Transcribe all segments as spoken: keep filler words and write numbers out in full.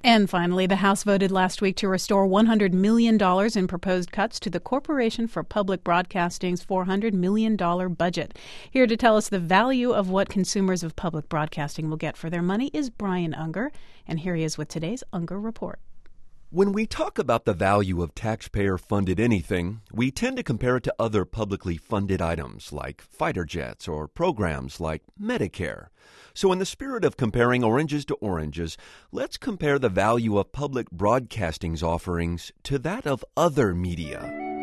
And finally, the House voted last week to restore one hundred million dollars in proposed cuts to the Corporation for Public Broadcasting's four hundred million dollars budget. Here to tell us the value of what consumers of public broadcasting will get for their money is Brian Unger, and here he is with today's Unger Report. When we talk about the value of taxpayer-funded anything, we tend to compare it to other publicly funded items like fighter jets or programs like Medicare. So in the spirit of comparing oranges to oranges, let's compare the value of public broadcasting's offerings to that of other media.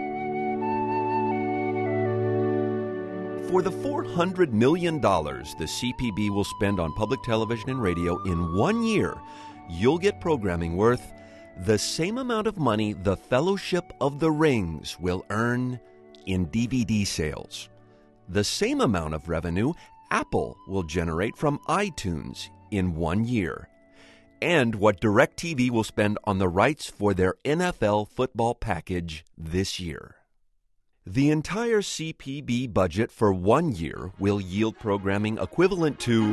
For the four hundred million dollars the C P B will spend on public television and radio in one year, you'll get programming worth the same amount of money the Fellowship of the Rings will earn in D V D sales. The same amount of revenue Apple will generate from iTunes in one year. And what DirecTV will spend on the rights for their N F L football package this year. The entire C P B budget for one year will yield programming equivalent to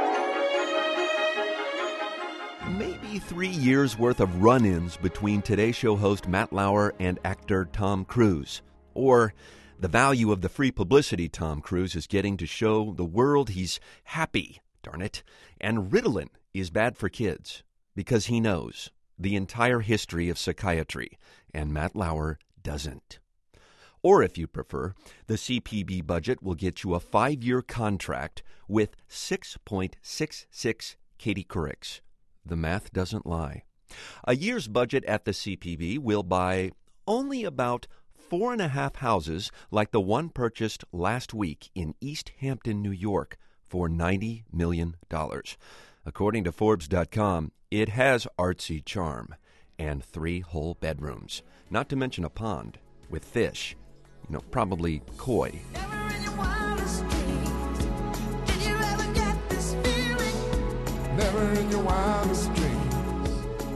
maybe three years' worth of run-ins between Today Show host Matt Lauer and actor Tom Cruise. Or the value of the free publicity Tom Cruise is getting to show the world he's happy, darn it. And Ritalin is bad for kids because he knows the entire history of psychiatry, and Matt Lauer doesn't. Or if you prefer, the C P B budget will get you a five-year contract with six point six six Katie Courics. The math doesn't lie. A year's budget at the C P B will buy only about four and a half houses like the one purchased last week in East Hampton, New York for ninety million dollars. According to Forbes dot com, it has artsy charm and three whole bedrooms, not to mention a pond with fish, you know, probably koi. Never in your wildest dreams.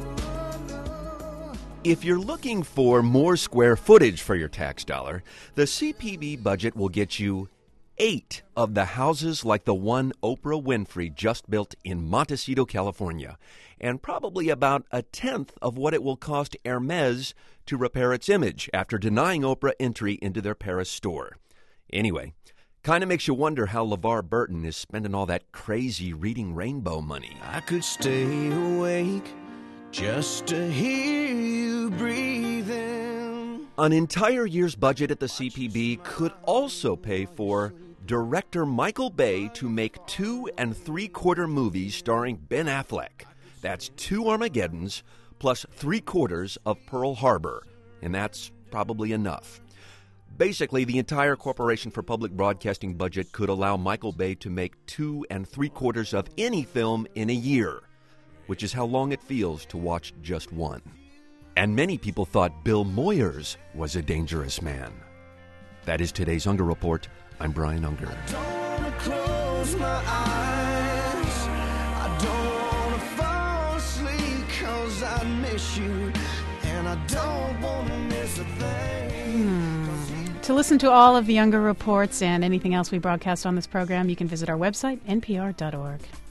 If you're looking for more square footage for your tax dollar, the C P B budget will get you eight of the houses like the one Oprah Winfrey just built in Montecito, California, and probably about a tenth of what it will cost Hermes to repair its image after denying Oprah entry into their Paris store. Anyway, kind of makes you wonder how LeVar Burton is spending all that crazy Reading Rainbow money. I could stay awake just to hear you breathing. An entire year's budget at the C P B could also pay for director Michael Bay to make two and three-quarter movies starring Ben Affleck. That's two Armageddons plus three-quarters of Pearl Harbor, and that's probably enough. Basically, the entire Corporation for Public Broadcasting budget could allow Michael Bay to make two and three-quarters of any film in a year, which is how long it feels to watch just one. And many people thought Bill Moyers was a dangerous man. That is today's Unger Report. I'm Brian Unger. I don't want to close my eyes. I don't want to fall asleep 'cause I miss you. And I don't want to miss a thing. Hmm. To listen to all of the Unger Reports and anything else we broadcast on this program, you can visit our website, N P R dot org.